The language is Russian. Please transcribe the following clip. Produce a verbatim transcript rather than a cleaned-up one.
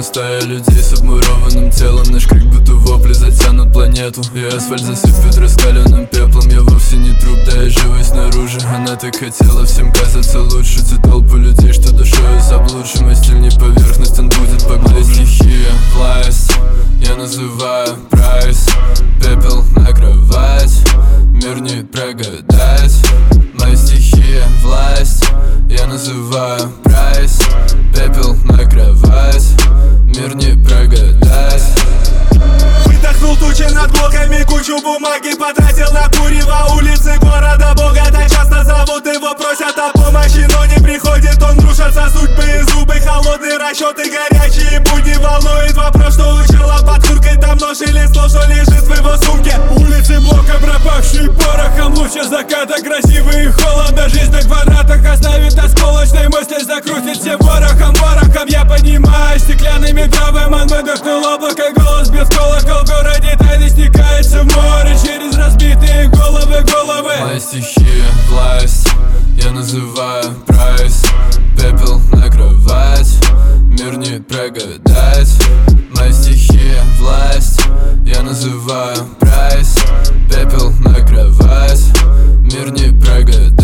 стая людей с обмурованным телом. Наш крик будто вопли затянут планету, и асфальт засыпет раскаленным пеплом. Я вовсе не труп, да я живой снаружи. Она так хотела всем казаться лучше. Те толпы людей, что душою заблудшим. А стиль не поверхность, он будет поглядеть. Стихия, власть, я называю прайс. Пепел на кровать, мир не прогадать. Моя стихия, власть, я называю прайс. Пепел на кровать, мир не прогадать. Выдохнул тучи над блоками, кучу бумаги потратил на курево. Улицы города богато часто зовут, его просят о помощи, но не приходит он. Рушатся судьбы и зубы, холодные расчеты, горячие будни. Волнует вопрос, что учила под курткой. Там нож или слов, что лежит в его сумке. Улицы блока, пропавшие порохом. Лучше заката, красивый и холодно. Жизнь на квадратах оставит осколочной мысли. Закрутит все ворохом, ворохом. Я поднимаюсь стеклянными травами. Он выдохнул облако, голос бьет в колокол. В городе тайны стекается в море через разбитые головы, головы. Моя стихия, власть, я называю прайс. Пепел на кровать, мир не прогадать. Моя стихия, власть, я называю прайс. Пепел на кровать, мир не прогадать.